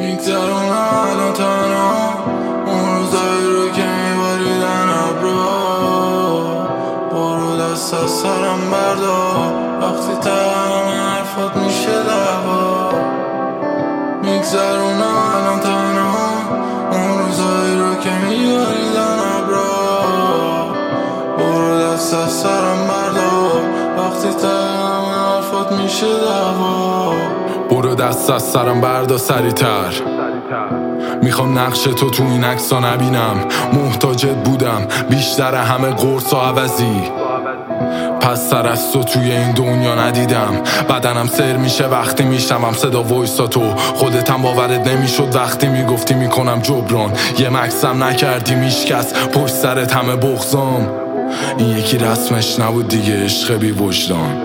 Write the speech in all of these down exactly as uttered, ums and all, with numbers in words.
میگذرونم الان تنها اون روزایی رو که میباریدن ابرا. برو دست از سرم بردار وقتی تمام حرفات میشه دعوا. میگذرونم الان تنها اون روزایی رو که میباریدن ابرا. برو دست از سرم بردار وقتی تمام حرفات میشه دعوا. برو دست از سرم بردا سریعتر، میخوام نقش تو تو این عکسا نبینم. محتاجت بودم بیشتر همه قرص و عوضی، پس سر از تو توی این دنیا ندیدم. بدنم سر میشه وقتی میشنوم صدا وایسا تو. خودتم باورت نمیشد وقتی میگفتی میکنم جبران. یه مکسم نکردی میشکست پشت سرت همه بغضام. این یکی رسمش نبود دیگه، عشق بی وجدان.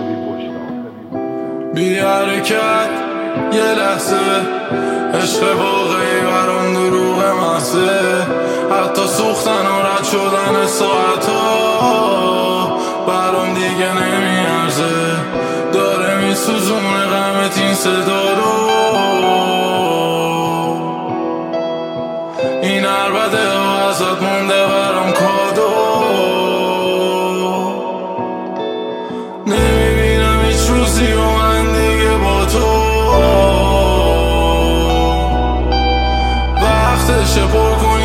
بی حرکت یه لحظه، عشق واقعی برام دروغ محضه. حتی سوختن و رد شدن ساعتا برام دیگه نمیارزه. داره میسوزونه غمت این صدا رو. این عربده ها ازت مونده برام کادو. نمیبینم هیچ روزی و من دیگه با تو. وقتشه پر کن